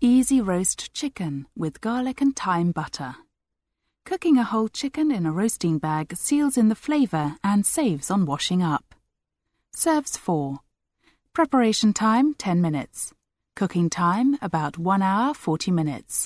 Easy roast chicken with garlic and thyme butter. Cooking a whole chicken in a roasting bag seals in the flavour and saves on washing up. Serves 4. Preparation time 10 minutes. Cooking time about 1 hour 40 minutes.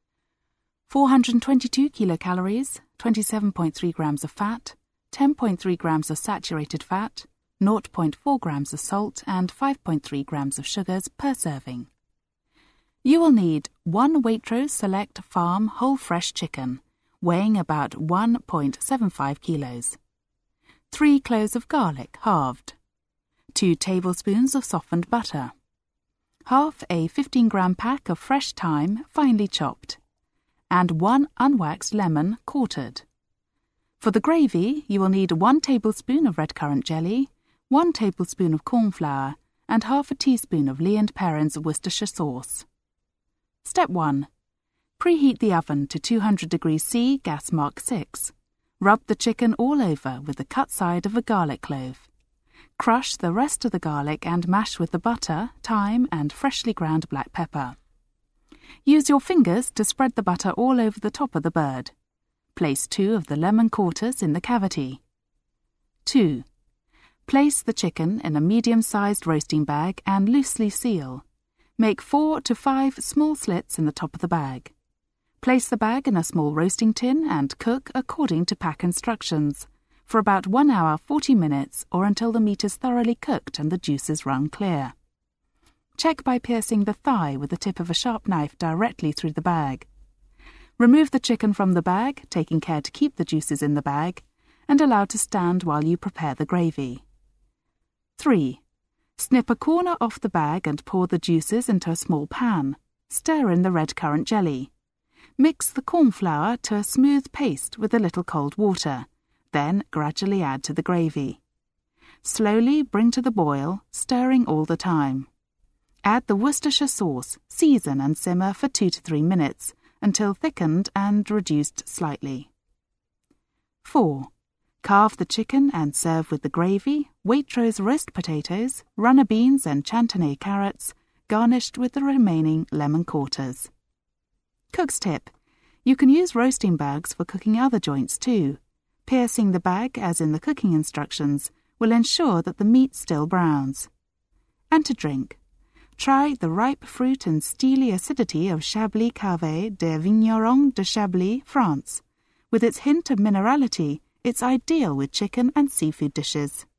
422 kilocalories, 27.3 grams of fat, 10.3 grams of saturated fat, 0.4 grams of salt and 5.3 grams of sugars per serving. You will need 1 Waitrose Select Farm whole fresh chicken, weighing about 1.75 kilos. 3 cloves of garlic, halved. 2 tablespoons of softened butter. Half a 15-gram pack of fresh thyme, finely chopped. And 1 unwaxed lemon, quartered. For the gravy, you will need 1 tablespoon of red currant jelly, 1 tablespoon of corn flour, and half a teaspoon of Lee & Perrins Worcestershire sauce. Step 1. Preheat the oven to 200 degrees C, gas mark 6. Rub the chicken all over with the cut side of a garlic clove. Crush the rest of the garlic and mash with the butter, thyme, and freshly ground black pepper. Use your fingers to spread the butter all over the top of the bird. Place 2 of the lemon quarters in the cavity. 2. Place the chicken in a medium-sized roasting bag and loosely seal. Make 4 to 5 small slits in the top of the bag. Place the bag in a small roasting tin and cook according to pack instructions for about 1 hour 40 minutes or until the meat is thoroughly cooked and the juices run clear. Check by piercing the thigh with the tip of a sharp knife directly through the bag. Remove the chicken from the bag, taking care to keep the juices in the bag, and allow to stand while you prepare the gravy. 3. Snip a corner off the bag and pour the juices into a small pan. Stir in the red currant jelly. Mix the corn flour to a smooth paste with a little cold water, then gradually add to the gravy. Slowly bring to the boil, stirring all the time. Add the Worcestershire sauce, season and simmer for 2 to 3 minutes until thickened and reduced slightly. 4. Carve the chicken and serve with the gravy, Waitrose roast potatoes, runner beans and chantenay carrots, garnished with the remaining lemon quarters. Cook's tip. You can use roasting bags for cooking other joints too. Piercing the bag, as in the cooking instructions, will ensure that the meat still browns. And to drink. Try the ripe fruit and steely acidity of Chablis Cave des Vignerons de Chablis, France. With its hint of minerality, it's ideal with chicken and seafood dishes.